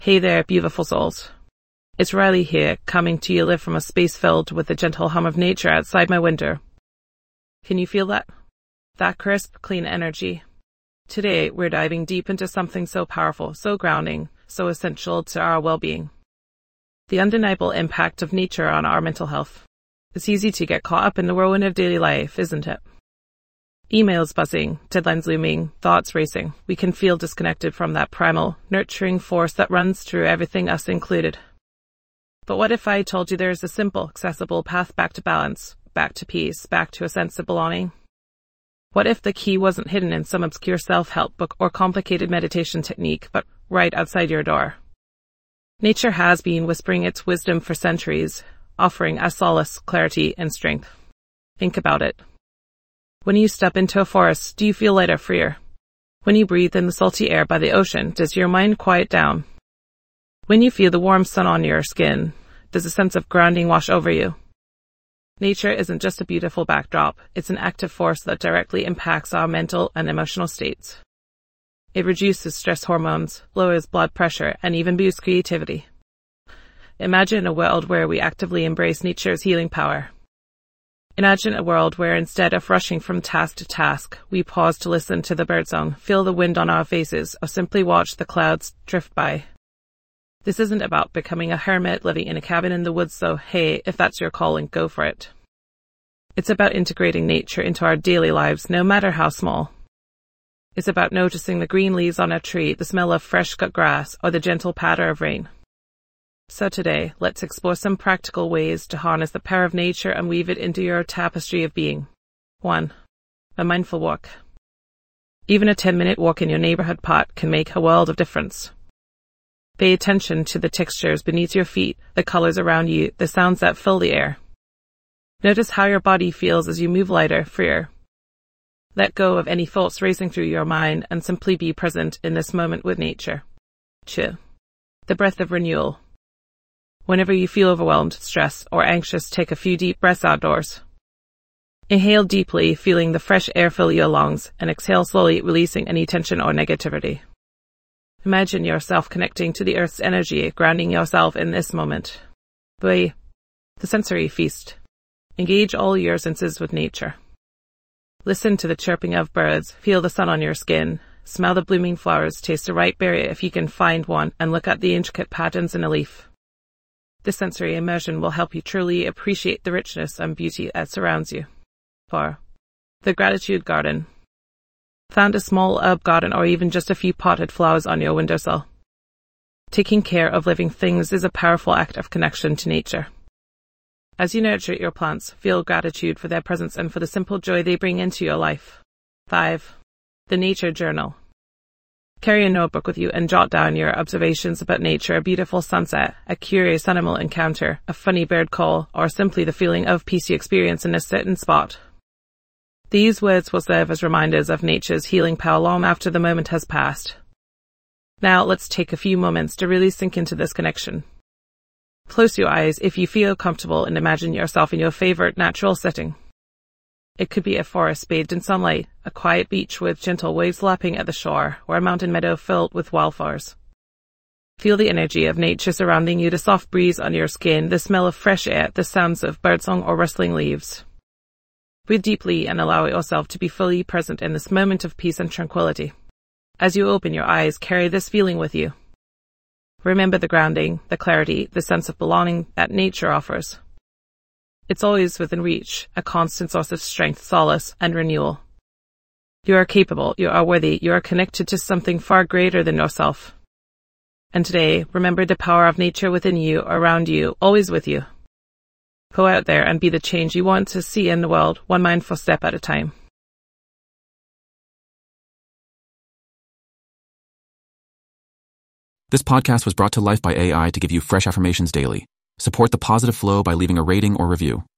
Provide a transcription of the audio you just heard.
Hey there, beautiful souls. It's Riley here, coming to you live from a space filled with the gentle hum of nature outside my window. Can you feel that? That crisp, clean energy. Today, we're diving deep into something so powerful, so grounding, so essential to our well-being. The undeniable impact of nature on our mental health. It's easy to get caught up in the whirlwind of daily life, isn't it? Emails buzzing, deadlines looming, thoughts racing. We can feel disconnected from that primal, nurturing force that runs through everything, us included. But what if I told you there's a simple, accessible path back to balance, back to peace, back to a sense of belonging? What if the key wasn't hidden in some obscure self-help book or complicated meditation technique, but right outside your door? Nature has been whispering its wisdom for centuries, offering us solace, clarity, and strength. Think about it. When you step into a forest, do you feel lighter, freer? When you breathe in the salty air by the ocean, does your mind quiet down? When you feel the warm sun on your skin, does a sense of grounding wash over you? Nature isn't just a beautiful backdrop, it's an active force that directly impacts our mental and emotional states. It reduces stress hormones, lowers blood pressure, and even boosts creativity. Imagine a world where we actively embrace nature's healing power. Imagine a world where instead of rushing from task to task, we pause to listen to the birdsong, feel the wind on our faces, or simply watch the clouds drift by. This isn't about becoming a hermit living in a cabin in the woods, so hey, if that's your calling, go for it. It's about integrating nature into our daily lives, no matter how small. It's about noticing the green leaves on a tree, the smell of fresh cut grass, or the gentle patter of rain. So today, let's explore some practical ways to harness the power of nature and weave it into your tapestry of being. 1. A mindful walk. Even a 10-minute walk in your neighborhood park can make a world of difference. Pay attention to the textures beneath your feet, the colors around you, the sounds that fill the air. Notice how your body feels as you move lighter, freer. Let go of any thoughts racing through your mind and simply be present in this moment with nature. 2. The breath of renewal. Whenever you feel overwhelmed, stressed, or anxious, take a few deep breaths outdoors. Inhale deeply, feeling the fresh air fill your lungs, and exhale slowly, releasing any tension or negativity. Imagine yourself connecting to the earth's energy, grounding yourself in this moment. 3. The sensory feast. Engage all your senses with nature. Listen to the chirping of birds, feel the sun on your skin, smell the blooming flowers, taste the ripe berry if you can find one, and look at the intricate patterns in a leaf. This sensory immersion will help you truly appreciate the richness and beauty that surrounds you. 4. The gratitude garden. Find a small herb garden or even just a few potted flowers on your windowsill. Taking care of living things is a powerful act of connection to nature. As you nurture your plants, feel gratitude for their presence and for the simple joy they bring into your life. 5. The nature journal. Carry a notebook with you and jot down your observations about nature, a beautiful sunset, a curious animal encounter, a funny bird call, or simply the feeling of peace you experience in a certain spot. These words will serve as reminders of nature's healing power long after the moment has passed. Now let's take a few moments to really sink into this connection. Close your eyes if you feel comfortable and imagine yourself in your favorite natural setting. It could be a forest bathed in sunlight, a quiet beach with gentle waves lapping at the shore, or a mountain meadow filled with wildflowers. Feel the energy of nature surrounding you, the soft breeze on your skin, the smell of fresh air, the sounds of birdsong or rustling leaves. Breathe deeply and allow yourself to be fully present in this moment of peace and tranquility. As you open your eyes, carry this feeling with you. Remember the grounding, the clarity, the sense of belonging that nature offers. It's always within reach, a constant source of strength, solace, and renewal. You are capable, you are worthy, you are connected to something far greater than yourself. And today, remember the power of nature within you, around you, always with you. Go out there and be the change you want to see in the world, one mindful step at a time. This podcast was brought to life by AI to give you fresh affirmations daily. Support the positive flow by leaving a rating or review.